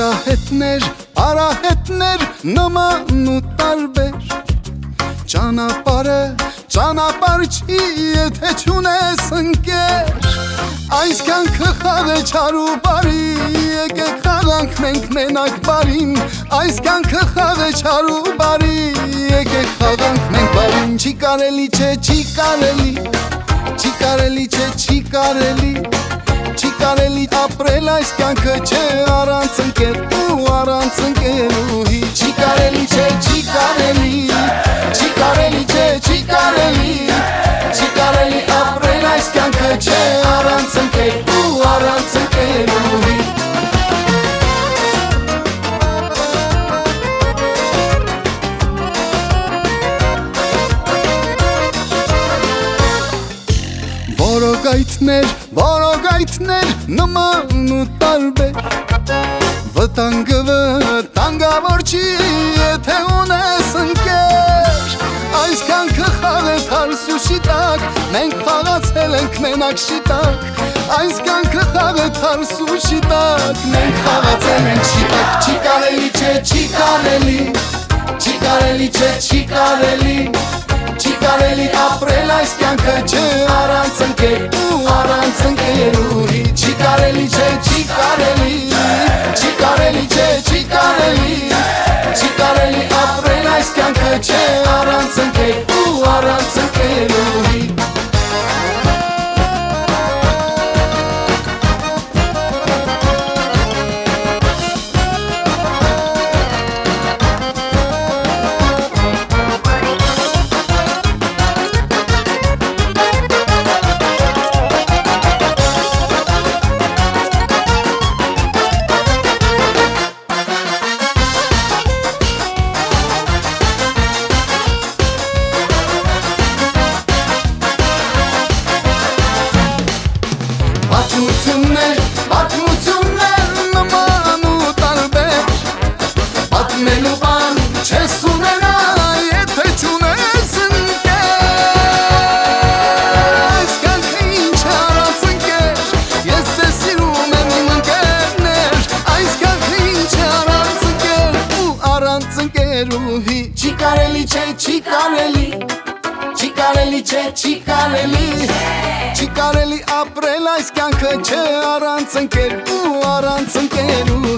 Արահետներ նման ու տարբեր Ճանապարհ չի, եթե չունես ընկեր Այս կյանքը խաղ է չար ու բարի Եկեք խաղանք մենք մենակ բարին Այս կյանքը խաղ է չար ու բարի Եկեք խաղանք մենք բարին Չի կարելի չէ, չի կարելի Չի կարելի չէ, չի կարելի Չի կարելի ապրել այս կյանքը չէ Առանց ընկեր ու առանց ընկերուհի Չի կարելի չէ, չի կարելի Չի կարելի չէ, չի կարելի Չի կարելի ապրել այս կյանքը չէ Առանց ընկեր ու առանց ընկերուհի Որոգայթներ նման ու տարբեր Վտանգավոր չի, եթե ունես ընկեր Այս կյանքը խաղ է թարս ու շիտակ Մենք խաղացել ենք մենակ շիտակ Այս կյանքը խաղ է թարս ու շիտակ Մենք խաղացել ենք շիտակ Չի կարելի չէ, չի կարելի Չի կարելի չէ, չի կարելի Չի կարելի ապրել այս կյանքը չէ Առանց ընկեր ու առանց ընկերուհի Չի կարելի չէ, չի կարելի Չի կարելի չէ, չի կարելի Չի կարելի ապրել այս կյանքը չէ Առանց ընկեր ու առանց ընկերուհի Պատմություններ նման ու տարբեր Պատմելու բան չես ունենա, եթե չունես ընկեր Այս կյանքը ինչ առանց ընկեր Ես ձեզ սիրում եմ իմ ընկերներ Այս կյանքը ինչ առանց ընկեր ու առանց ընկերուհի Չի կարելի չէ, չի կարելի Չի կարելի չէ, չի կարելի Չի կարելի ապրել այս կյանքը չէ Առանց ընկեր ու առանց ընկերուհի